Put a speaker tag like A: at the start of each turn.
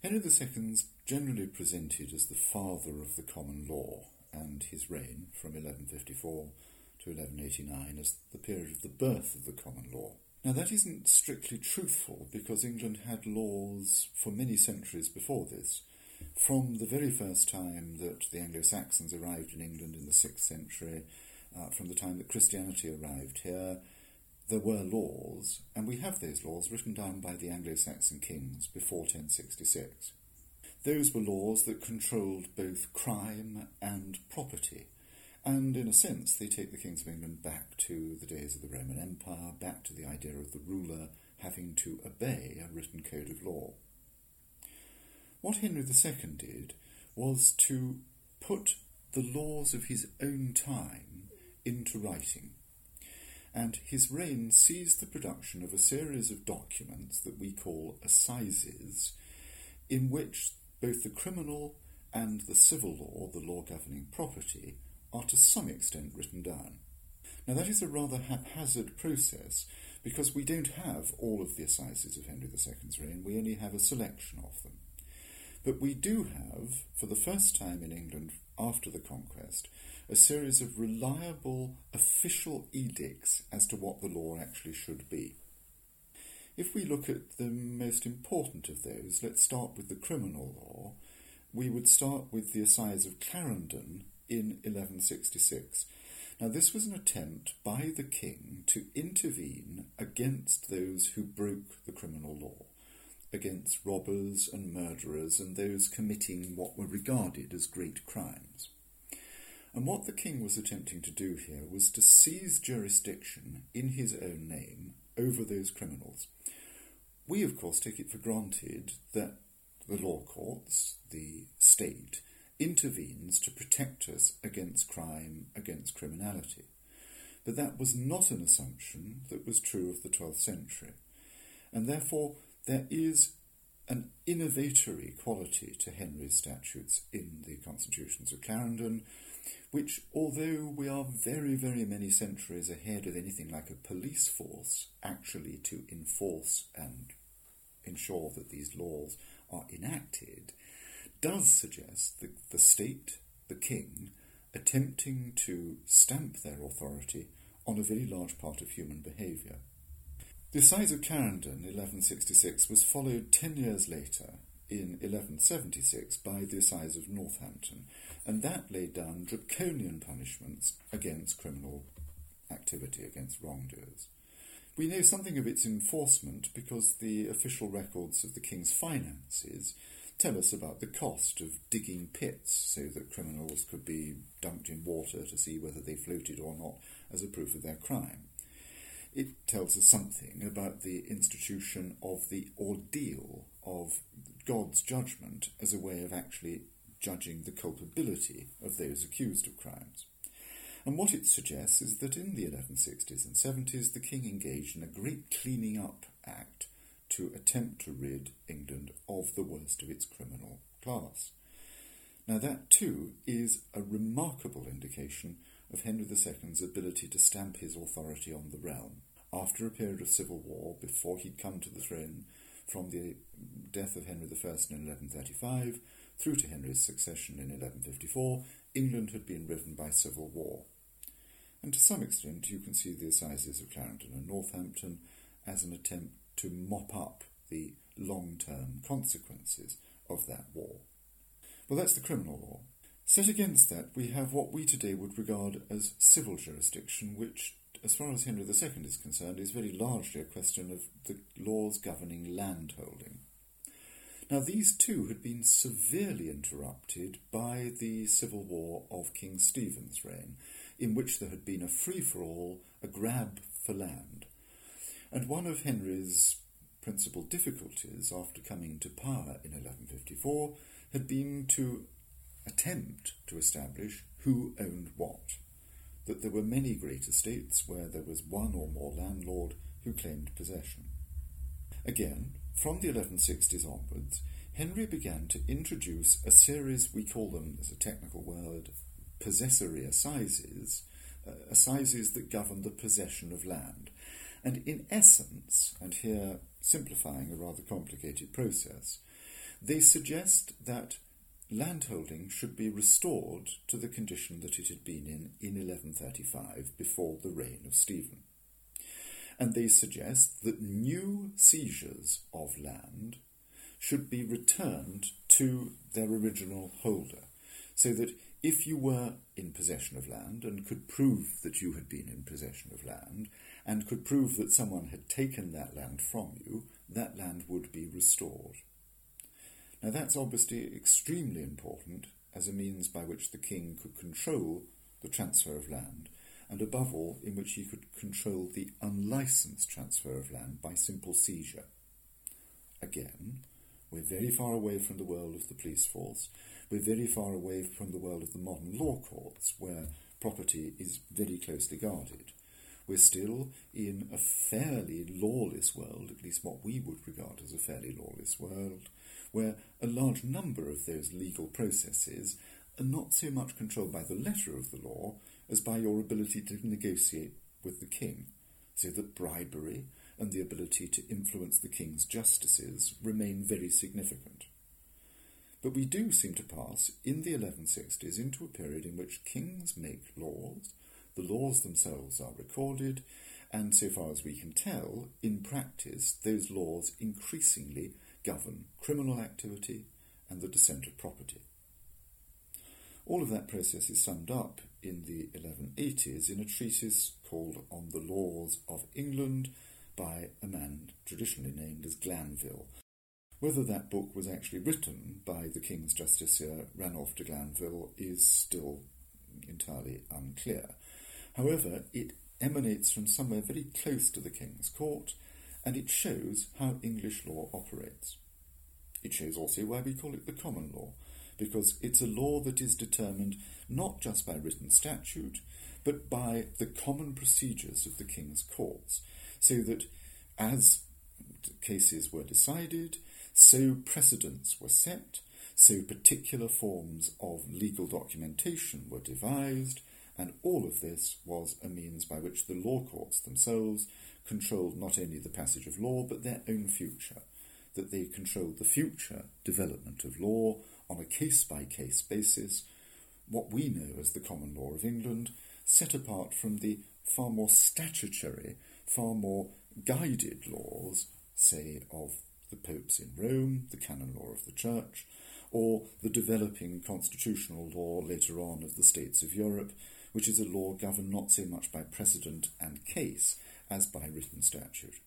A: Henry II's generally presented as the father of the common law, and his reign from 1154 to 1189 as the period of the birth of the common law. Now that isn't strictly truthful, because England had laws for many centuries before this. From the very first time that the Anglo-Saxons arrived in England in the 6th century, from the time that Christianity arrived here, there were laws, and we have those laws written down by the Anglo-Saxon kings before 1066. Those were laws that controlled both crime and property, and in a sense they take the kings of England back to the days of the Roman Empire, back to the idea of the ruler having to obey a written code of law. What Henry II did was to put the laws of his own time into writing, and his reign sees the production of a series of documents that we call assizes, in which both the criminal and the civil law, the law governing property, are to some extent written down. Now that is a rather haphazard process, because we don't have all of the assizes of Henry II's reign, we only have a selection of them. But we do have, for the first time in England after the conquest, a series of reliable official edicts as to what the law actually should be. If we look at the most important of those, let's start with the criminal law. We would start with the Assize of Clarendon in 1166. Now this was an attempt by the king to intervene against those who broke the criminal law, against robbers and murderers and those committing what were regarded as great crimes. And what the king was attempting to do here was to seize jurisdiction in his own name over those criminals. We, of course, take it for granted that the law courts, the state, intervenes to protect us against crime, against criminality. But that was not an assumption that was true of the 12th century. And therefore, there is an innovatory quality to Henry's statutes in the Constitutions of Clarendon, which, although we are very, very many centuries ahead of anything like a police force actually to enforce and ensure that these laws are enacted, does suggest the state, the king, attempting to stamp their authority on a very large part of human behaviour. The Assize of Clarendon, 1166, was followed 10 years later, in 1176, by the Assize of Northampton, and that laid down draconian punishments against criminal activity, against wrongdoers. We know something of its enforcement because the official records of the king's finances tell us about the cost of digging pits so that criminals could be dunked in water to see whether they floated or not as a proof of their crime. It tells us something about the institution of the ordeal of God's judgment as a way of actually judging the culpability of those accused of crimes. And what it suggests is that in the 1160s and 70s the king engaged in a great cleaning up act to attempt to rid England of the worst of its criminal class. Now that too is a remarkable indication of Henry II's ability to stamp his authority on the realm. After a period of civil war, before he'd come to the throne from the death of Henry I in 1135 through to Henry's succession in 1154, England had been riven by civil war. And to some extent you can see the Assizes of Clarendon and Northampton as an attempt to mop up the long-term consequences of that war. Well, that's the criminal law. Set against that, we have what we today would regard as civil jurisdiction, which, as far as Henry II is concerned, is very largely a question of the laws governing landholding. Now, these too had been severely interrupted by the civil war of King Stephen's reign, in which there had been a free-for-all, a grab for land. And one of Henry's principal difficulties after coming to power in 1154 had been to attempt to establish who owned what, that there were many great estates where there was one or more landlord who claimed possession. Again, from the 1160s onwards, Henry began to introduce a series, we call them, as a technical word, possessory assizes, assizes that govern the possession of land. And in essence, and here simplifying a rather complicated process, they suggest that landholding should be restored to the condition that it had been in 1135, before the reign of Stephen. And they suggest that new seizures of land should be returned to their original holder, so that if you were in possession of land and could prove that you had been in possession of land, and could prove that someone had taken that land from you, that land would be restored. Now that's obviously extremely important as a means by which the king could control the transfer of land, and above all, in which he could control the unlicensed transfer of land by simple seizure. Again, we're very far away from the world of the police force. We're very far away from the world of the modern law courts, where property is very closely guarded. We're still in a fairly lawless world, at least what we would regard as a fairly lawless world, where a large number of those legal processes are not so much controlled by the letter of the law as by your ability to negotiate with the king, so that bribery and the ability to influence the king's justices remain very significant. But we do seem to pass, in the 1160s, into a period in which kings make laws, the laws themselves are recorded, and so far as we can tell, in practice, those laws increasingly govern criminal activity and the descent of property. All of that process is summed up in the 1180s in a treatise called On the Laws of England by a man traditionally named as Glanville. Whether that book was actually written by the King's Justiciar Ranulph de Glanville is still entirely unclear. However, it emanates from somewhere very close to the King's Court, and it shows how English law operates. It shows also why we call it the common law, because it's a law that is determined not just by written statute, but by the common procedures of the King's courts, so that as cases were decided, so precedents were set, so particular forms of legal documentation were devised, and all of this was a means by which the law courts themselves controlled not only the passage of law, but their own future, that they controlled the future development of law on a case-by-case basis, what we know as the common law of England, set apart from the far more statutory, far more guided laws, say, of the popes in Rome, the canon law of the Church, or the developing constitutional law later on of the states of Europe, which is a law governed not so much by precedent and case as by written statute.